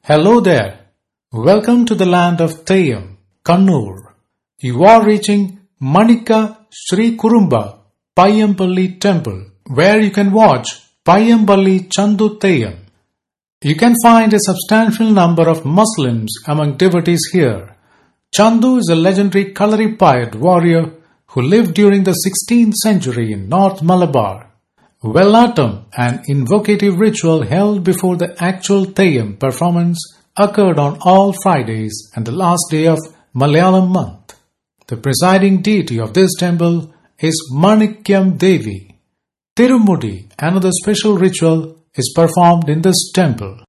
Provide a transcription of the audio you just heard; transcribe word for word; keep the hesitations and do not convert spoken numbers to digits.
Hello there. Welcome to the land of Theyyam, Kannur. You are reaching Manika Sri Kurumba Payyamballi Temple, where you can watch Payyamballi Chandu Theyyam. You can find a substantial number of Muslims among devotees here. Chandu is a legendary Kalaripayat warrior who lived during the sixteenth century in North Malabar. Vellatam, an invocative ritual held before the actual Theyyam performance, occurred on all Fridays and the last day of Malayalam month. The presiding deity of this temple is Manikyam Devi. Tirumudi, another special ritual, is performed in this temple.